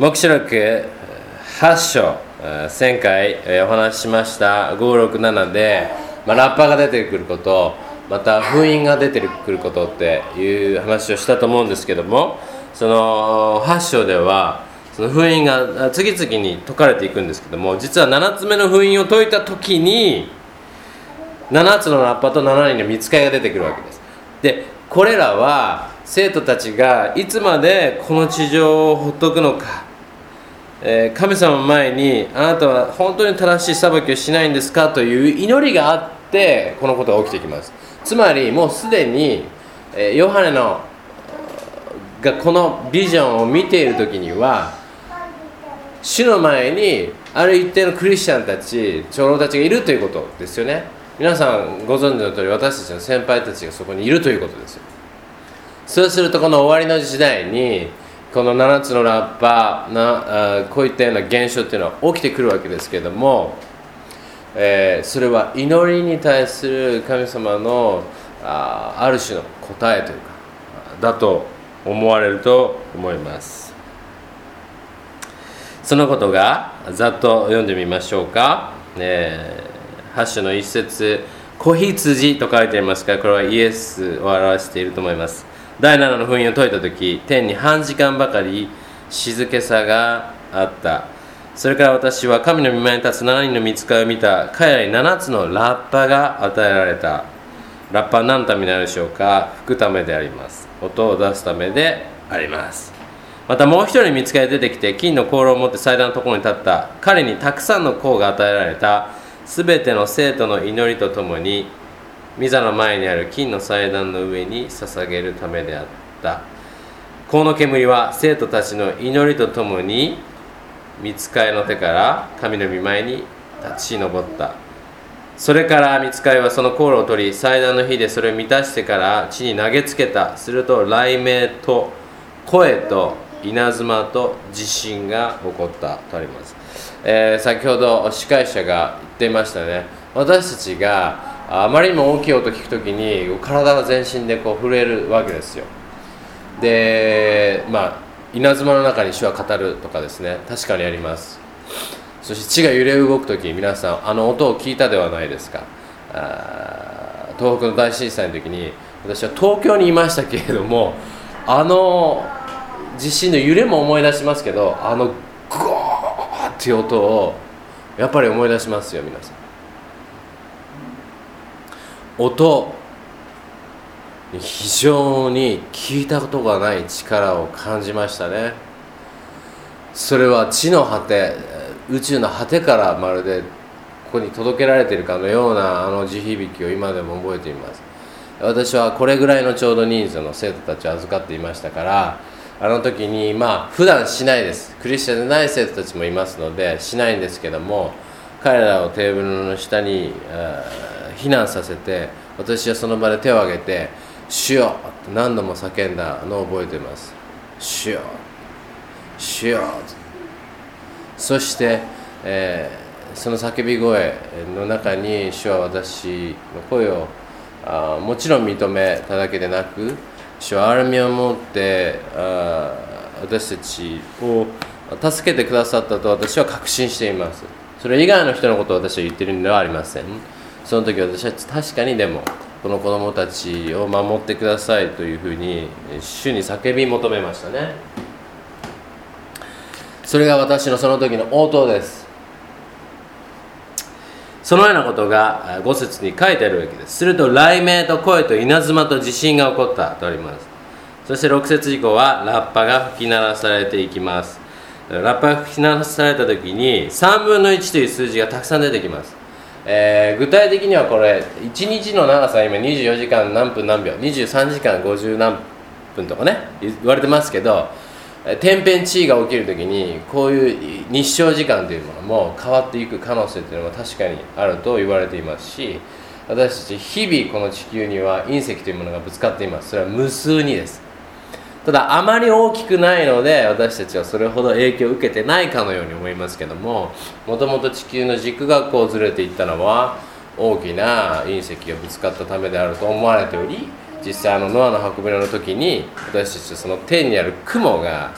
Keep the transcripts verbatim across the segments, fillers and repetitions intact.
黙示録はち章、前回お話ししましたご、ろく、ななで、まあ、ラッパーが出てくること、また封印が出てくることっていう話をしたと思うんですけども、そのはち章ではその封印が次々に解かれていくんですけども、実はななつめの封印を解いた時にななつのラッパとななにんの御使いが出てくるわけです。でこれらは生徒たちがいつまでこの地上をほっとくのか、えー、神様の前にあなたは本当に正しい裁きをしないんですかという祈りがあってこのことが起きてきます。つまりもうすでに、えー、ヨハネのがこのビジョンを見ている時には主の前にある一定のクリスチャンたち長老たちがいるということですよね。皆さんご存知の通り私たちの先輩たちがそこにいるということですよ。そうするとこの終わりの時代にこのななつのラッパーなあこういったような現象っていうのは起きてくるわけですけれども、えー、それは祈りに対する神様の あ, ある種の答えというかだと思われると思います。そのことがざっと読んでみましょうか。えー、はち章の一節、子羊と書いてありますから、これはイエスを表していると思います。だいななの封印を解いたとき、天に半時間ばかり静けさがあった。それから私は神の御前に立つななにんの御使いを見た。彼らにななつのラッパが与えられた。ラッパは何のためになるでしょうか。吹くためであります。音を出すためであります。またもう一人の御使いが出てきて、金の香炉を持って祭壇のところに立った。彼にたくさんの香が与えられた。すべての生徒の祈りとともに御座の前にある金の祭壇の上に捧げるためであった。香の煙は生徒たちの祈りとともに御使いの手から神の御前に立ち上った。それから御使いはその香炉を取り、祭壇の火でそれを満たしてから地に投げつけた。すると雷鳴と声と稲妻と地震が起こったとあります。えー、先ほど司会者が言っていましたね。私たちがあまりにも大きい音を聞くときに体が全身でこう震えるわけですよ。で、まあ稲妻の中に主は語るとかですね、確かにあります。そして地が揺れ動くとき、皆さんあの音を聞いたではないですか。あ東北の大震災の時に私は東京にいましたけれども、あの地震の揺れも思い出しますけど、あのゴーっていう音をやっぱり思い出しますよ。皆さん音に非常に聞いたことがない力を感じましたね。それは地の果て、宇宙の果てからまるでここに届けられているかのようなあの地響きを今でも覚えています。私はこれぐらいのちょうど人数の生徒たちを預かっていましたから、あの時にまあ普段しないです。クリスチャンでない生徒たちもいますのでしないんですけども、彼らをテーブルの下に避難させて、私はその場で手を挙げて主よって何度も叫んだのを覚えています。主よ主よ。そして、えー、その叫び声の中に主は私の声をあもちろん認めただけでなく、主は憐れみを持ってあ私たちを助けてくださったと私は確信しています。それ以外の人のことを私は言っているのではありません。その時私は確かにでもこの子供たちを守ってくださいというふうに主に叫び求めましたね。それが私のその時の応答です。そのようなことがご節に書いてあるわけです。すると雷鳴と声と稲妻と地震が起こったとあります。そしてろく節以降はラッパが吹き鳴らされていきます。ラッパが吹き鳴らされた時にさんぶんのいちという数字がたくさん出てきます。えー、具体的にはこれいちにちの長さは今にじゅうよじかん何分何秒、にじゅうさんじかんごじゅう何分とかね言われてますけど、天変地異が起きるときにこういう日照時間というものも変わっていく可能性というのは確かにあると言われていますし、私たち日々この地球には隕石というものがぶつかっています。それは無数にです。ただあまり大きくないので私たちはそれほど影響を受けてないかのように思いますけども、もともと地球の軸がこうずれていったのは大きな隕石がぶつかったためであると思われており、実際あのノアの箱舟の時に私たちはその天にある雲が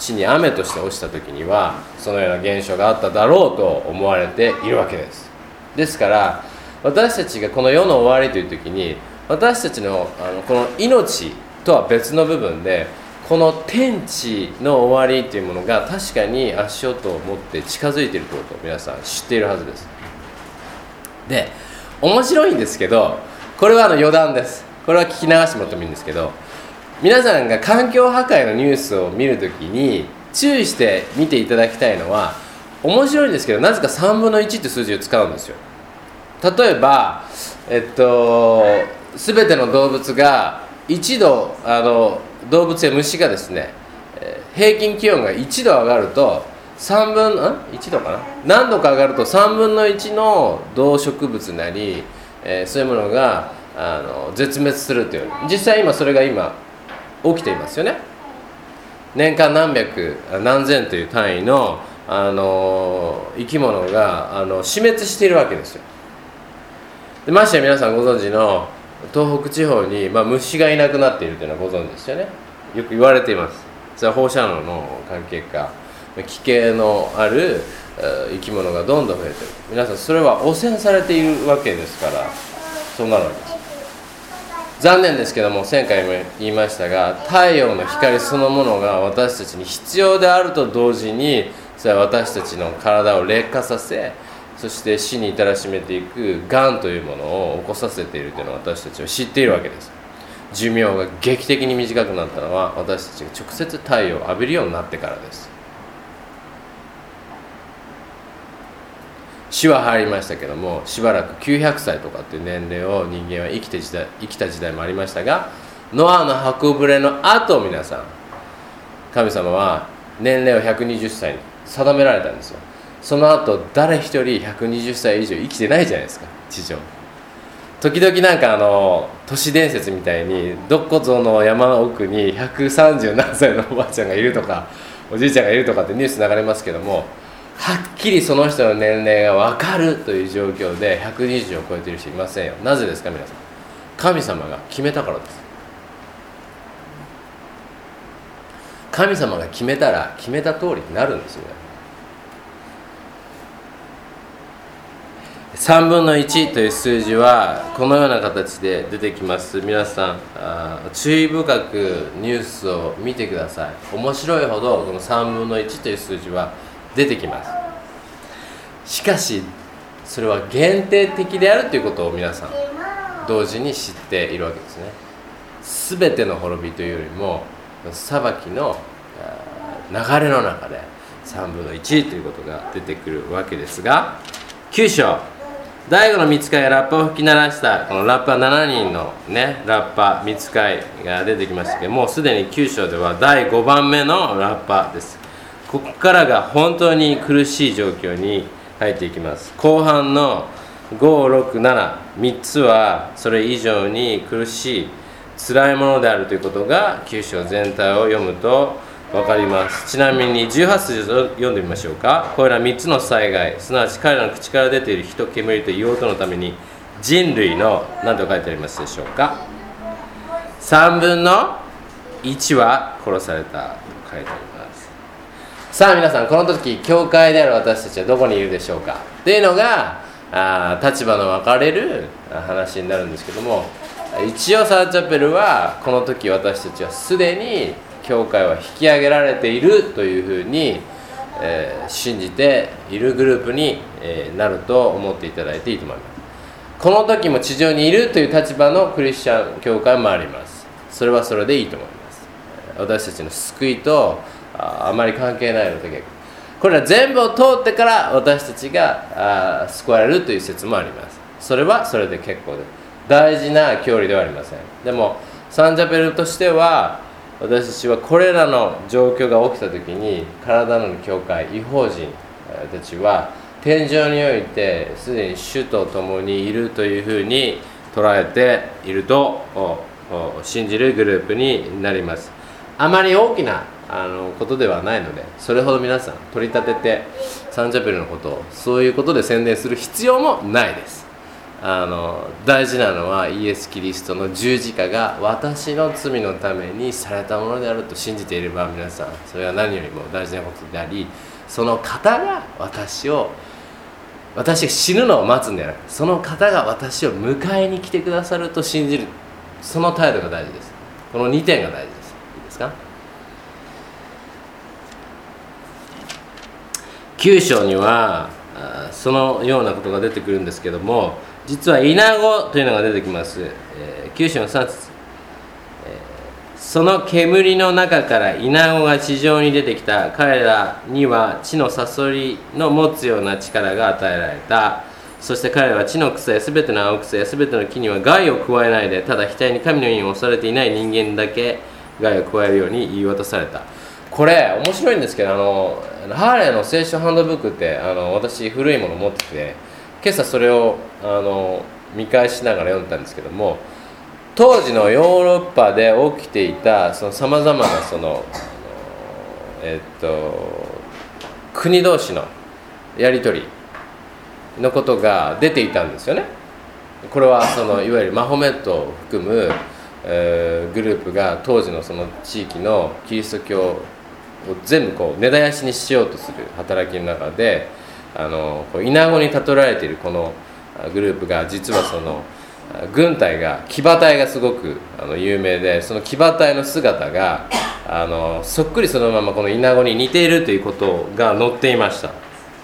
地に雨として落ちた時にはそのような現象があっただろうと思われているわけです。ですから私たちがこの世の終わりという時に、私たち の, あのこの命とは別の部分で、この天地の終わりというものが確かに足音を持って近づいているということを皆さん知っているはずです。で、面白いんですけど、これはあの余談です。これは聞き流してもらってもいいんですけど、皆さんが環境破壊のニュースを見るときに注意して見ていただきたいのは、面白いんですけど、なぜかさんぶんのいちって数字を使うんですよ。例えば、えっと、全ての動物がいちど、あの動物や虫がですね、平均気温がいちど上がるとさんぶん、ん ?いち 度かな、何度か上がるとさんぶんのいちの動植物なり、えー、そういうものがあの絶滅するという、実際今それが今起きていますよね。年間何百何千という単位の、あの生き物があの死滅しているわけですよ。でましてや皆さんご存知の東北地方に、まあ、虫がいなくなっているというのはご存知ですよね。よく言われています。それは放射能の関係か、危険のある生き物がどんどん増えている。皆さんそれは汚染されているわけですから、そうなるわけです。残念ですけども、前回も言いましたが、太陽の光そのものが私たちに必要であると同時に、それは私たちの体を劣化させ、そして死に至らしめていくがんというものを起こさせているというのを私たちは知っているわけです。寿命が劇的に短くなったのは、私たちが直接太陽を浴びるようになってからです。死は入りましたけども、しばらくきゅうひゃくさいとかっていう年齢を人間は生きて時代生きた時代もありましたが、ノアの箱舟の後、皆さん神様は年齢をひゃくにじゅっさいに定められたんですよ。その後誰一人ひゃくにじゅっさい以上生きてないじゃないですか、地上。時々なんかあの都市伝説みたいに、どこぞの山の奥にひゃくさんじゅうなんさいのおばあちゃんがいるとかおじいちゃんがいるとかってニュース流れますけども、はっきりその人の年齢が分かるという状況でひゃくにじゅうを超えている人いませんよ。なぜですか皆さん。神様が決めたからです。神様が決めたら決めた通りになるんですよね。さんぶんのいちという数字はこのような形で出てきます。皆さんあ注意深くニュースを見てください。面白いほどこのさんぶんのいちという数字は出てきます。しかしそれは限定的であるということを皆さん同時に知っているわけですね。すべての滅びというよりも裁きの流れの中でさんぶんのいちということが出てくるわけですが、きゅう章、第五の御使いがラッパを吹き鳴らした。このラッパしちにんのね、ラッパ御使いが出てきましたけども、すでにきゅう章ではだいごばんめのラッパです。ここからが本当に苦しい状況に入っていきます。後半のご、ろく、なな、みっつはそれ以上に苦しい辛いものであるということがきゅう章全体を読むと分かります。ちなみにじゅうはち節を読んでみましょうか。これらみっつの災害、すなわち彼らの口から出ている火と煙と硫黄とのために人類の何と書いてありますでしょうか。さんぶんのいちは殺されたと書いてあります。さあ皆さん、この時教会である私たちはどこにいるでしょうかというのがあ立場の分かれる話になるんですけども、一応サーチャペルはこの時私たちはすでに教会は引き上げられているというふうに、えー、信じているグループに、えー、なると思っていただいていいと思います。この時も地上にいるという立場のクリスチャン教会もあります。それはそれでいいと思います。私たちの救いと あ, あまり関係ないので、これら全部を通ってから私たちがあ救われるという説もあります。それはそれで結構です。大事な教理ではありません。でもサンチャペルとしては、私たちはこれらの状況が起きた時に、体の教会異邦人たちは天上においてすでに主と共にいるというふうに捉えていると信じるグループになります。あまり大きなあのことではないので、それほど皆さん取り立ててサンチャペルのことをそういうことで宣伝する必要もないです。 あの大事なのはイエス・キリストの十字架が私の罪のためにされたものであると信じていれば、皆さんそれは何よりも大事なことであり、その方が私を私が死ぬのを待つんではなく、その方が私を迎えに来てくださると信じる、その態度が大事です。このにてんが大事です。いいですか。きゅう章にはそのようなことが出てくるんですけども、実はイナゴというのが出てきます。えー、きゅう章のさん節、えー、その煙の中からイナゴが地上に出てきた。彼らには地のサソリの持つような力が与えられた。そして彼らは地の草やすべての青草やすべての木には害を加えないで、ただ額に神の印を押されていない人間だけ害を加えるように言い渡された。これ面白いんですけど、あのハーレーの聖書ハンドブックってあの私古いもの持ってて、今朝それをあの見返しながら読んだんですけども、当時のヨーロッパで起きていたさまざまなその、えっと、国同士のやり取りのことが出ていたんですよね。これはそのいわゆるマホメットを含む、えー、グループが当時のその地域のキリスト教を全部こう根絶やしにしようとする働きの中で、あのイナゴに例えられているこのグループが、実はその軍隊が騎馬隊がすごくあの有名で、その騎馬隊の姿があのそっくりそのままこのイナゴに似ているということが載っていました。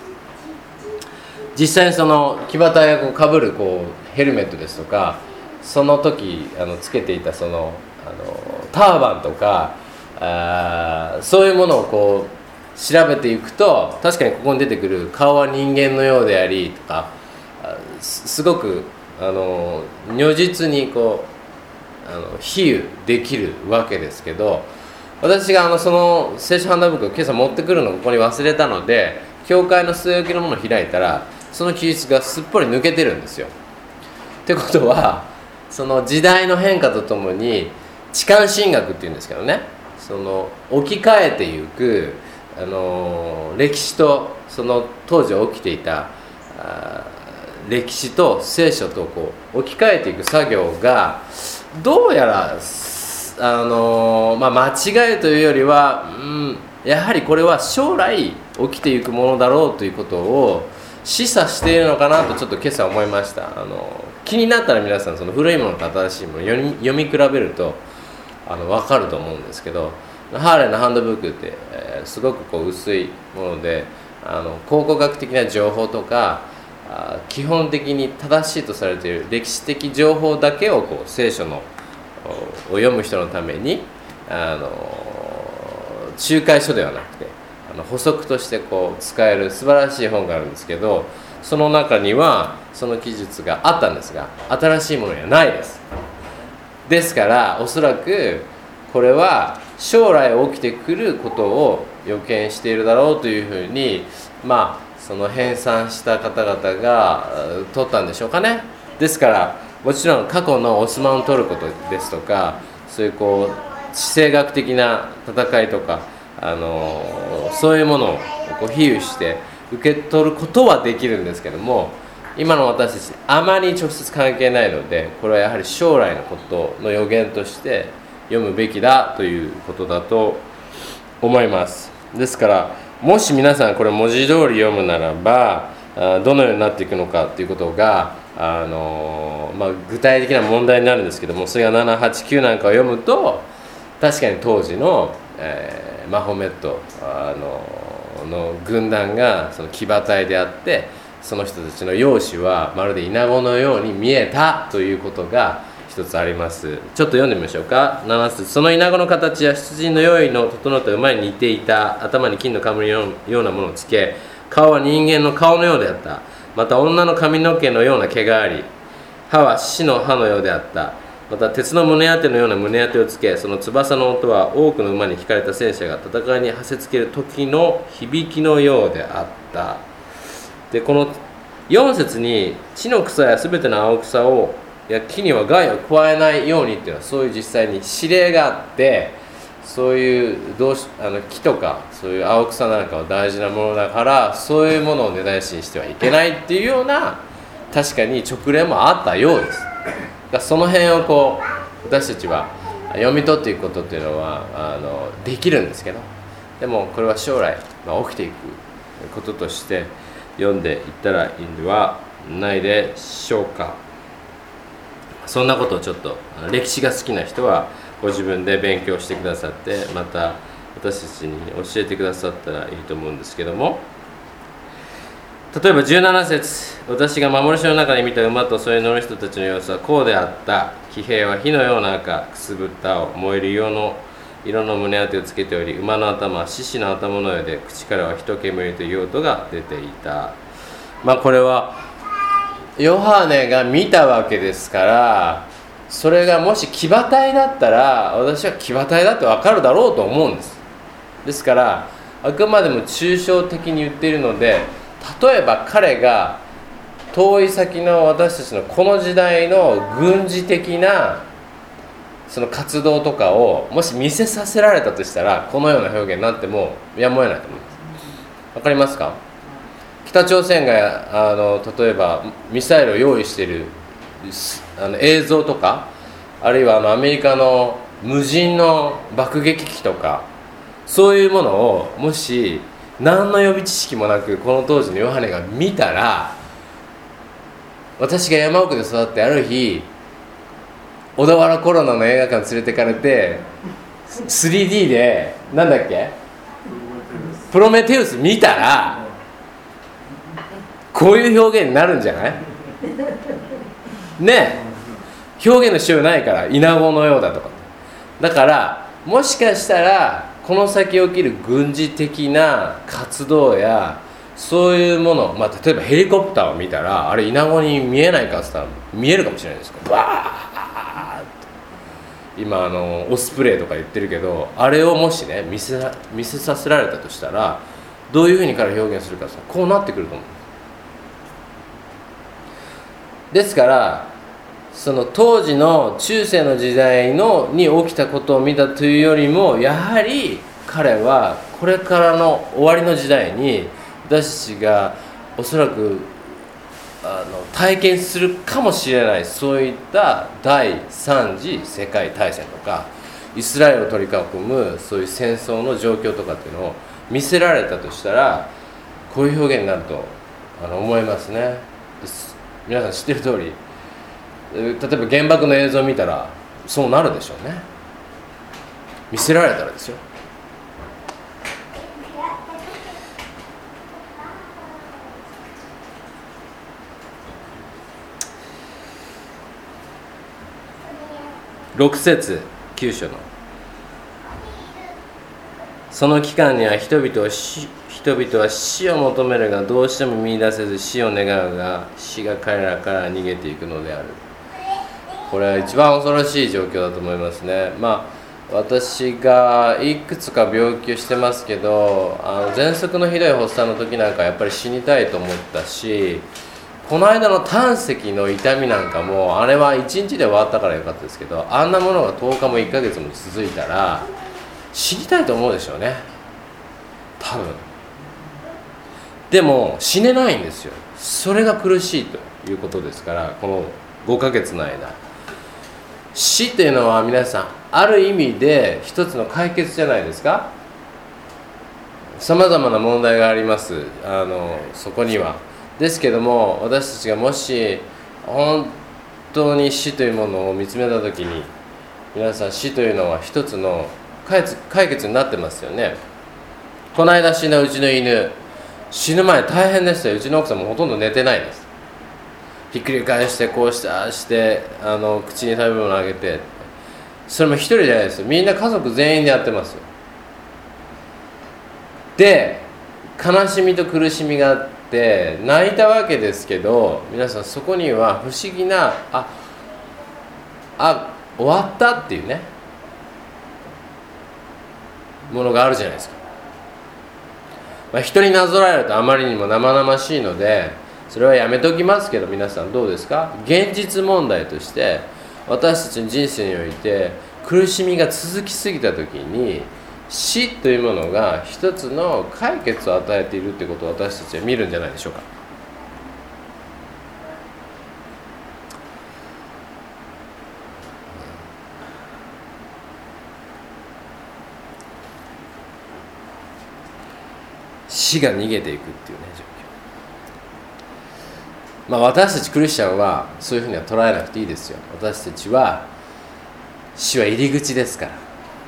実際にその騎馬隊がこうかぶるこうヘルメットですとか、その時あのつけていたそのあのターバンとか、あそういうものをこう調べていくと、確かにここに出てくる顔は人間のようでありとか、す, すごくあの如実にこうあの比喩できるわけですけど、私があのその聖書ハンドブックを今朝持ってくるのをここに忘れたので、教会の据え置きのものを開いたら、その記述がすっぽり抜けてるんですよ。ってことは、その時代の変化とともに置換神学っていうんですけどね、その置き換えていくあの歴史とその当時起きていた歴史と聖書とこう置き換えていく作業が、どうやらあの、まあ、間違いというよりは、うん、やはりこれは将来起きていくものだろうということを示唆しているのかなとちょっと今朝思いました。あの気になったら皆さんその古いものと新しいものを読み、読み比べるとあの分かると思うんですけど、ハーレーのハンドブックって、えー、すごくこう薄いもので、あの考古学的な情報とかあ基本的に正しいとされている歴史的情報だけをこう聖書のを読む人のためにあの仲介書ではなくてあの補足としてこう使える素晴らしい本があるんですけど、その中にはその記述があったんですが、新しいものにはないです。ですからおそらくこれは将来起きてくることを予見しているだろうというふうに、まあその編纂した方々が取ったんでしょうかね。ですからもちろん過去のオスマントルコですとか、そういうこう地政学的な戦いとか、あのそういうものをこう比喩して受け取ることはできるんですけども、今の私たちあまり直接関係ないので、これはやはり将来のことの予言として読むべきだということだと思います。ですからもし皆さんこれ文字通り読むならば、どのようになっていくのかということがあの、まあ、具体的な問題になるんですけども、それがななはちきゅうなんかを読むと、確かに当時の、えー、マホメットあのの軍団がその騎馬隊であって、その人たちの容姿はまるでイナゴのように見えたということが一つあります。ちょっと読んでみましょうか。なな節、そのイナゴの形は羊の用意の整った馬に似ていた。頭に金の冠のようなものをつけ、顔は人間の顔のようであった。また女の髪の毛のような毛があり、歯は獅子の歯のようであった。また鉄の胸当てのような胸当てをつけ、その翼の音は多くの馬に引かれた戦車が戦いにはせつける時の響きのようであった。でこのよん節に地の草やすべての青草をいや木には害を加えないようにっていうのは、そういう実際に指令があって、そういうどうしあの木とかそういう青草なんかは大事なものだから、そういうものを根絶やしにしてはいけないっていうような確かに直例もあったようです。だからその辺をこう私たちは読み取っていくことっていうのはあのできるんですけど、でもこれは将来、まあ、起きていくこととして読んでいったらいいんではないでしょうか。そんなことをちょっと歴史が好きな人はご自分で勉強してくださって、また私たちに教えてくださったらいいと思うんですけども、例えばじゅうなな節、私が幻の中に見た馬とそれに乗る人たちの様子はこうであった。騎兵は火のような赤、くすぶった青、燃える色の色の胸当てをつけており、馬の頭は獅子の頭のようで、口からは火と煙という音が出ていた。まあこれはヨハネが見たわけですから、それがもし騎馬隊だったら私は騎馬隊だって分かるだろうと思うんです。ですからあくまでも抽象的に言っているので、例えば彼が遠い先の私たちのこの時代の軍事的なその活動とかをもし見せさせられたとしたら、このような表現になってもやむを得ないと思います。わかりますか？北朝鮮があの例えばミサイルを用意しているあの映像とか、あるいはあのアメリカの無人の爆撃機とか、そういうものをもし何の予備知識もなくこの当時のヨハネが見たら、私が山奥で育ってある日小田原コロナの映画館連れてかれて スリーディー でなんだっけプロメテウス見たらこういう表現になるんじゃないねえ、表現のしようないから、イナゴのようだとか。だからもしかしたらこの先起きる軍事的な活動やそういうもの、まあ、例えばヘリコプターを見たらあれイナゴに見えないかって言ったら見えるかもしれないですけど、わーっと今あのオスプレイとか言ってるけど、あれをもしね見せ、見せさせられたとしたらどういうふうに彼表現するかってこうなってくると思う。ですからその当時の中世の時代のに起きたことを見たというよりも、やはり彼はこれからの終わりの時代に私たちがおそらくあの体験するかもしれない、そういった第三次世界大戦とかイスラエルを取り囲むそういう戦争の状況とかっていうのを見せられたとしたら、こういう表現になるとあの思いますね。皆さん知ってる通り、例えば原爆の映像を見たらそうなるでしょうね。見せられたらですよ。ろく節きゅう章のその期間には人々は死人々は死を求めるがどうしても見出せず、死を願うが死が彼らから逃げていくのである。これは一番恐ろしい状況だと思いますね。まあ私がいくつか病気をしてますけど、あの喘息のひどい発作の時なんかやっぱり死にたいと思ったし、この間の胆石の痛みなんかもあれはいちにちで終わったからよかったですけど、あんなものがとおかもいっかげつも続いたら死にたいと思うでしょうね、多分。でも死ねないんですよ。それが苦しいということですから、このごかげつの間、死というのは皆さんある意味で一つの解決じゃないですか。さまざまな問題があります、あのそこには。ですけども、私たちがもし本当に死というものを見つめたときに、皆さん死というのは一つの解決、解決になってますよね。この間死んだうちの犬、死ぬ前大変でしたよ。うちの奥さんもほとんど寝てないです。ひっくり返してこうしてああしてあの口に食べ物をあげて、それも一人じゃないですよ。みんな家族全員でやってますよ。で悲しみと苦しみがあって泣いたわけですけど、皆さんそこには不思議なああ終わったっていうねものがあるじゃないですか。まあ、人になぞらえるとあまりにも生々しいのでそれはやめときますけど、皆さんどうですか？現実問題として私たちの人生において苦しみが続きすぎた時に死というものが一つの解決を与えているということを私たちは見るんじゃないでしょうか。 死が逃げていくっていうね状況。まあ私たちクリスチャンはそういうふうには捉えなくていいですよ。私たちは死は入り口ですから。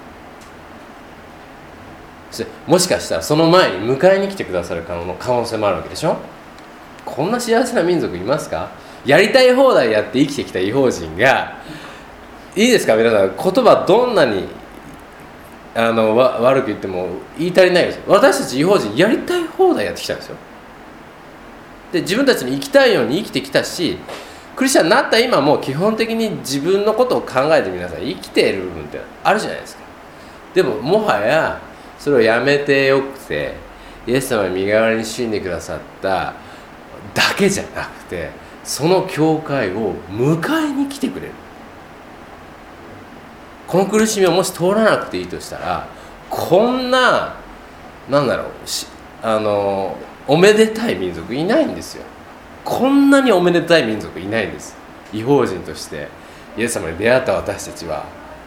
もしかしたらその前に迎えに来てくださる可能性もあるわけでしょ。こんな幸せな民族いますか？やりたい放題やって生きてきた異邦人が、いいですか皆さん、言葉どんなにあのわ悪く言っても言い足りないですよ。私たち異邦人やりたい放題やってきたんですよ。で自分たちに生きたいように生きてきたし、クリスチャンになった今も基本的に自分のことを考えて皆さん生きている部分ってあるじゃないですか。でももはやそれをやめてよくて、イエス様が身代わりに死んでくださっただけじゃなくて、その教会を迎えに来てくれる。この苦しみをもし通らなくていいとしたら、こんななんだろうあのおめでたい民族いないんですよ。こんなにおめでたい民族いないんです。異邦人としてイエス様に出会った私たちは、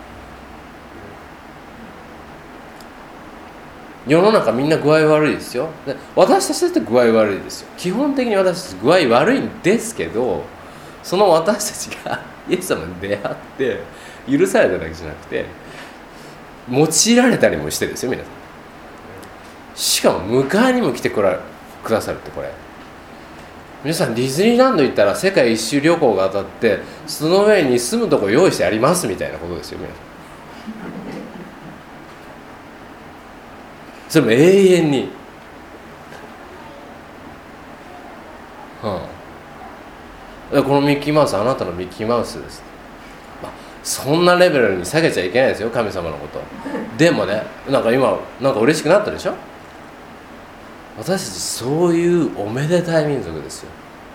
世の中みんな具合悪いですよ。で私たちだって具合悪いですよ。基本的に私たち具合悪いんですけど、その私たちがイエス様に出会って許されただけじゃなくて、用いられたりもしてですよ皆さん。しかも迎えにも来てくらくださるって、これ皆さんディズニーランド行ったら世界一周旅行が当たって、その上に住むとこ用意してありますみたいなことですよ皆さん。それも永遠に、はあ、このミッキーマウスあなたのミッキーマウスです、まあ、そんなレベルに下げちゃいけないですよ神様のこと。でもね、なんか今なんか嬉しくなったでしょ。私たちそういうおめでたい民族ですよ。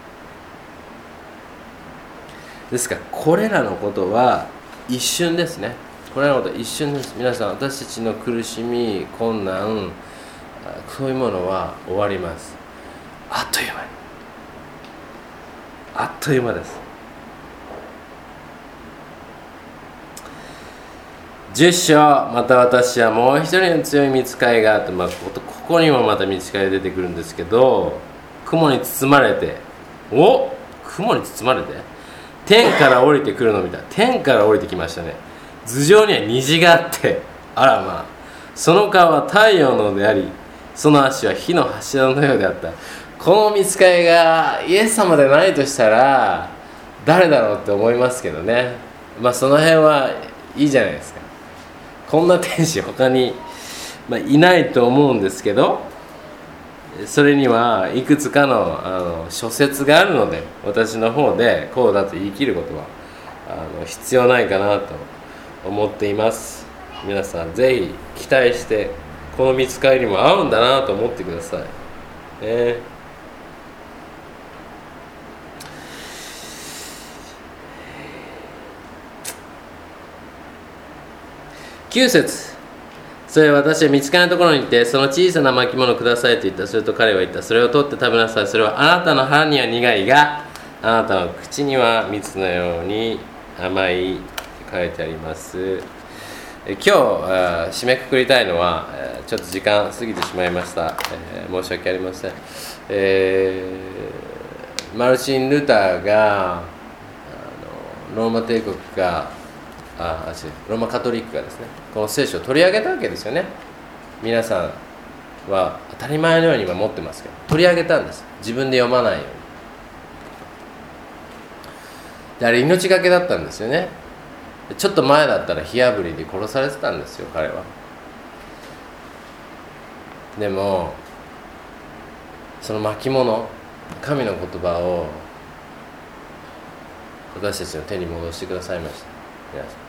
ですからこれらのことは一瞬ですね。これらのことは一瞬です。皆さん、私たちの苦しみ、困難、そういうものは終わります。あっという間に、あっという間です。じゅっ章、また私はもう一人の強い御使いがあって、まあ、ここにもまた御使いが出てくるんですけど、雲に包まれて、お雲に包まれて天から降りてくるのを見た。天から降りてきましたね。頭上には虹があって、あらまあ、その顔は太陽のであり、その足は火の柱のようであった。この御使いがイエス様でないとしたら誰だろうって思いますけどね。まあその辺はいいじゃないですか。こんな天使他に、まあ、いないと思うんですけど、それにはいくつか の, あの諸説があるので、私の方でこうだと言い切ることはあの必要ないかなと思っています。皆さんぜひ期待して、この御使いにも合うんだなと思ってください、ね。きゅう節、それは私は御使いのところに行って、その小さな巻物をくださいと言った。すると彼は言った。それを取って食べなさい。それはあなたの腹には苦いが、あなたの口には蜜のように甘いと書いてあります。今日締めくくりたいのは、ちょっと時間過ぎてしまいました、えー、申し訳ありません、えー、マルチン・ルターがあのローマ帝国がああローマカトリックがですね、この聖書を取り上げたわけですよね。皆さんは当たり前のように今持ってますけど、取り上げたんです。自分で読まないように。であれ命がけだったんですよね。ちょっと前だったら火あぶりで殺されてたんですよ彼は。でもその巻物、神の言葉を私たちの手に戻してくださいました。皆さん、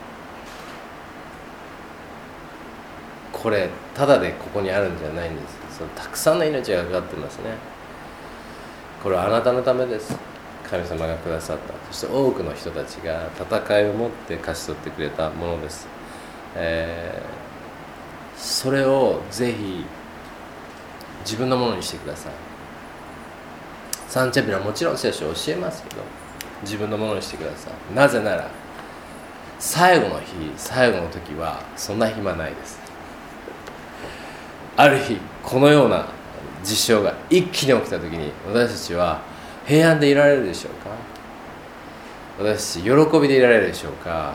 これただでここにあるんじゃないんです。そのたくさんの命がかかってますね。これはあなたのためです。神様がくださった。そして多くの人たちが戦いを持って勝ち取ってくれたものです、えー、それをぜひ自分のものにしてください。サンチャピラはもちろん聖書を教えますけど、自分のものにしてください。なぜなら最後の日、最後の時はそんな暇ないです。ある日このような事象が一気に起きた時に、私たちは平安でいられるでしょうか？私たち喜びでいられるでしょうか？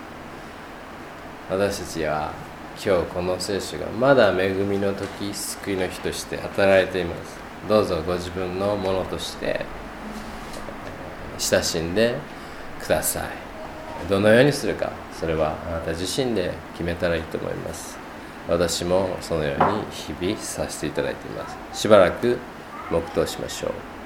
私たちは今日この聖書がまだ恵みの時、救いの日として働いています。どうぞご自分のものとして親しんでください。どのようにするか、それはあなた自身で決めたらいいと思います。私もそのように日々させていただいています。しばらく黙祷しましょう。